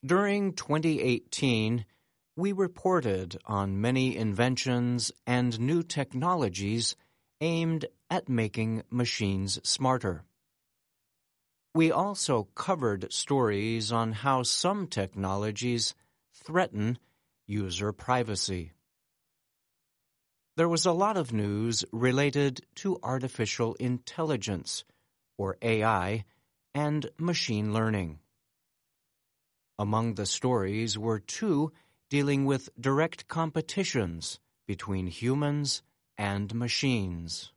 During 2018, we reported on many inventions and new technologies aimed at making machines smarter. We also covered stories on how some technologies threaten user privacy. There was a lot of news related to artificial intelligence, or AI, and machine learning. Among the stories were two dealing with direct competitions between humans and machines.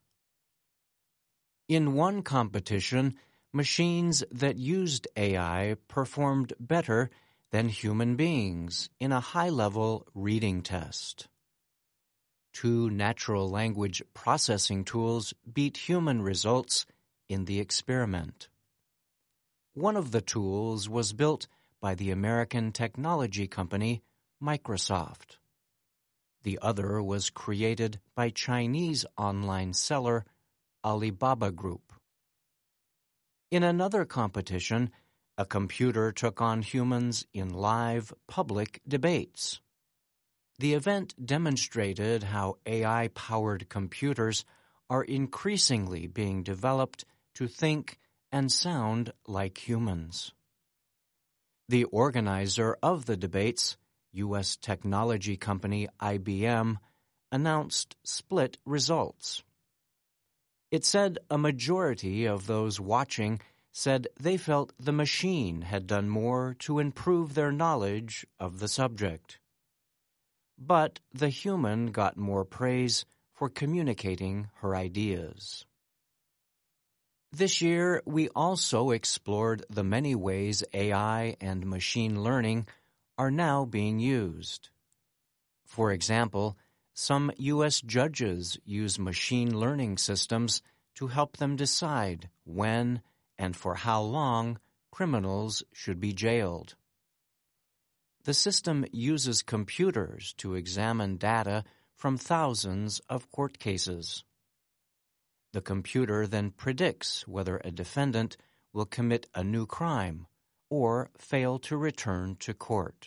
In one competition, machines that used AI performed better than human beings in a high-level reading test. Two natural language processing tools beat human results in the experiment. One of the tools was built by the American technology company Microsoft. The other was created by Chinese online seller Alibaba Group. In another competition, a computer took on humans in live public debates. The event demonstrated how AI-powered computers are increasingly being developed to think and sound like humans. The organizer of the debates, U.S. technology company IBM, announced split results. It said a majority of those watching said they felt the machine had done more to improve their knowledge of the subject. But the human got more praise for communicating her ideas. This year, we also explored the many ways AI and machine learning are now being used. For example, some U.S. judges use machine learning systems to help them decide when and for how long criminals should be jailed. The system uses computers to examine data from thousands of court cases. The computer then predicts whether a defendant will commit a new crime or fail to return to court.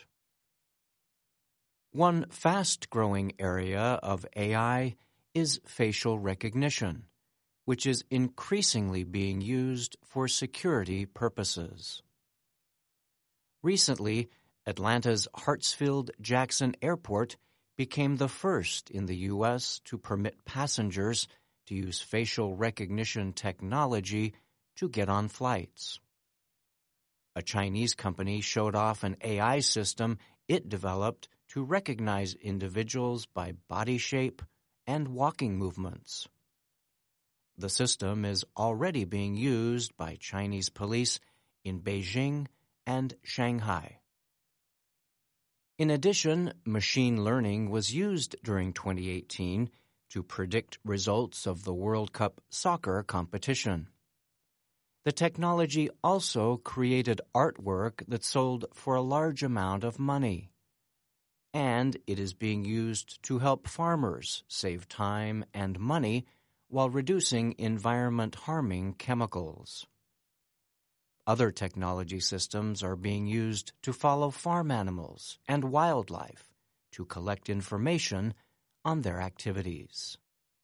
One fast-growing area of AI is facial recognition, which is increasingly being used for security purposes. Recently, Atlanta's Hartsfield-Jackson Airport became the first in the U.S. to permit passengers to use facial recognition technology to get on flights. A Chinese company showed off an AI system it developed to recognize individuals by body shape and walking movements. The system is already being used by Chinese police in Beijing and Shanghai. In addition, machine learning was used during 2018 to predict results of the World Cup soccer competition. The technology also created artwork that sold for a large amount of money. And it is being used to help farmers save time and money while reducing environment-harming chemicals. Other technology systems are being used to follow farm animals and wildlife to collect information on their activities.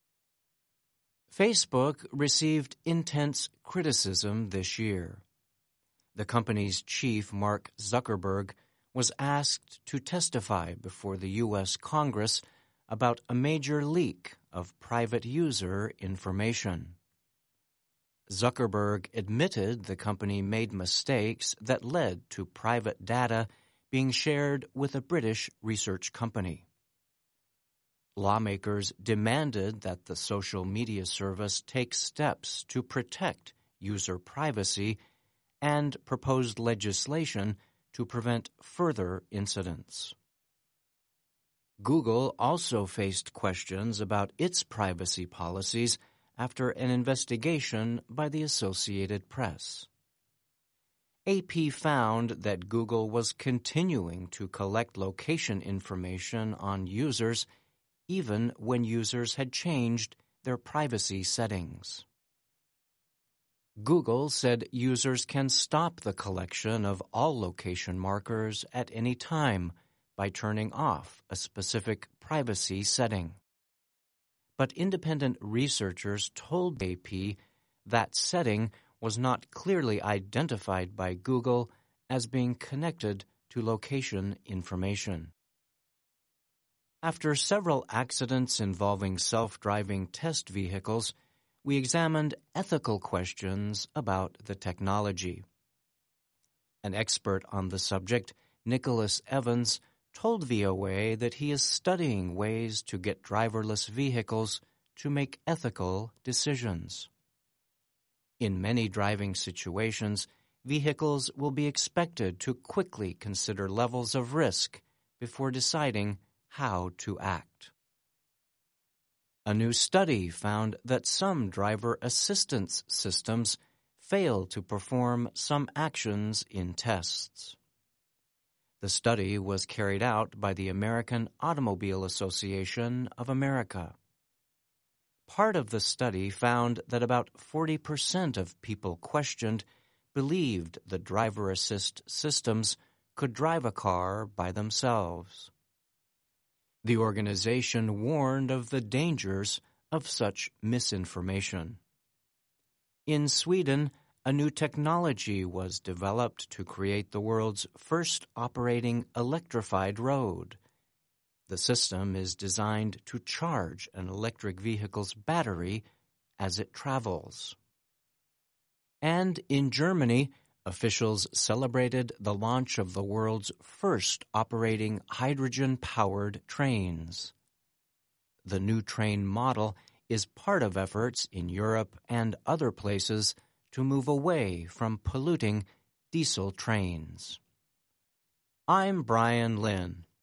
Facebook received intense criticism this year. The company's chief, Mark Zuckerberg, was asked to testify before the U.S. Congress about a major leak of private user information. Zuckerberg admitted the company made mistakes that led to private data being shared with a British research company. Lawmakers demanded that the social media service take steps to protect user privacy and proposed legislation to prevent further incidents. Google also faced questions about its privacy policies after an investigation by the Associated Press. AP found that Google was continuing to collect location information on users even when users had changed their privacy settings. Google said users can stop the collection of all location markers at any time by turning off a specific privacy setting. But independent researchers told AP that setting was not clearly identified by Google as being connected to location information. After several accidents involving self-driving test vehicles, we examined ethical questions about the technology. An expert on the subject, Nicholas Evans, told VOA that he is studying ways to get driverless vehicles to make ethical decisions. In many driving situations, vehicles will be expected to quickly consider levels of risk before deciding how to act. A new study found that some driver assistance systems fail to perform some actions in tests. The study was carried out by the American Automobile Association of America. Part of the study found that about 40% of people questioned believed the driver assist systems could drive a car by themselves. The organization warned of the dangers of such misinformation. In Sweden, a new technology was developed to create the world's first operating electrified road. The system is designed to charge an electric vehicle's battery as it travels. And in Germany, officials celebrated the launch of the world's first operating hydrogen-powered trains. The new train model is part of efforts in Europe and other places to move away from polluting diesel trains. I'm Brian Lynn.